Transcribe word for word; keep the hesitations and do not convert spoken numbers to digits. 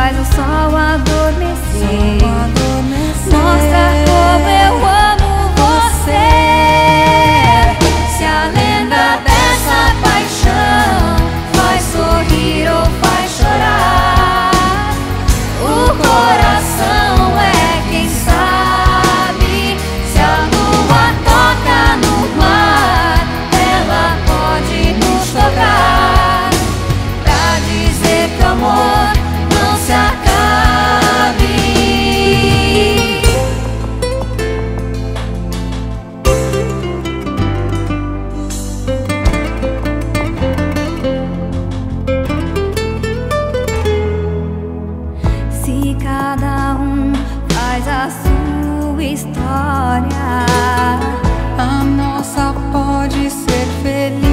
faz o sol adormecer. Mostra como eu amo você. Se a lenda dessa paixão faz sorrir ou faz chorar, o coração é quem sabe. Se a lua toca no mar, ela pode nos tocar, pra dizer que o amor não se acabe. Se cada um faz a sua história, a nossa pode ser feliz.